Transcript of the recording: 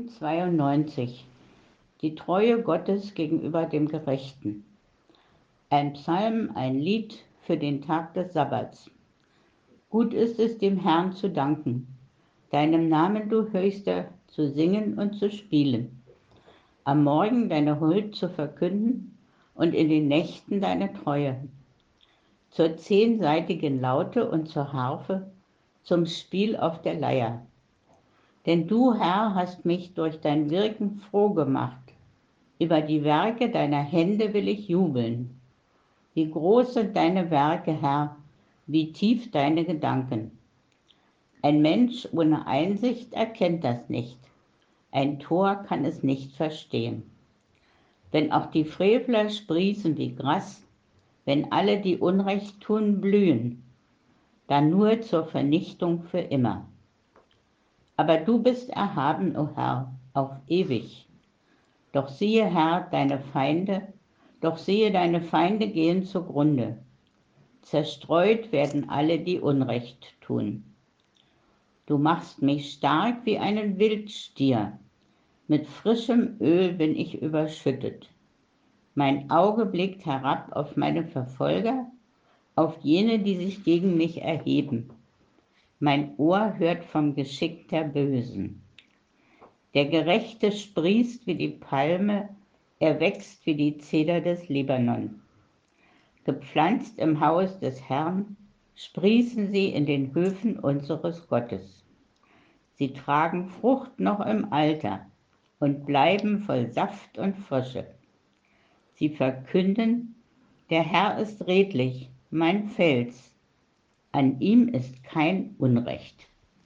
Psalm 92. Die Treue Gottes gegenüber dem Gerechten. Ein Psalm, ein Lied für den Tag des Sabbats. Gut ist es, dem Herrn zu danken, deinem Namen, du Höchster, zu singen und zu spielen, am Morgen deine Huld zu verkünden und in den Nächten deine Treue, zur zehnseitigen Laute und zur Harfe, zum Spiel auf der Leier. Denn du, Herr, hast mich durch dein Wirken froh gemacht. Über die Werke deiner Hände will ich jubeln. Wie groß sind deine Werke, Herr, wie tief deine Gedanken. Ein Mensch ohne Einsicht erkennt das nicht. Ein Tor kann es nicht verstehen. Wenn auch die Frevler sprießen wie Gras, wenn alle, die Unrecht tun, blühen, dann nur zur Vernichtung für immer. Aber du bist erhaben, o Herr, auf ewig. Doch siehe, Herr, deine Feinde gehen zugrunde. Zerstreut werden alle, die Unrecht tun. Du machst mich stark wie einen Wildstier. Mit frischem Öl bin ich überschüttet. Mein Auge blickt herab auf meine Verfolger, auf jene, die sich gegen mich erheben. Mein Ohr hört vom Geschick der Bösen. Der Gerechte sprießt wie die Palme, er wächst wie die Zeder des Libanon. Gepflanzt im Haus des Herrn, sprießen sie in den Höfen unseres Gottes. Sie tragen Frucht noch im Alter und bleiben voll Saft und Frische. Sie verkünden, der Herr ist redlich, mein Fels, an ihm ist kein Unrecht.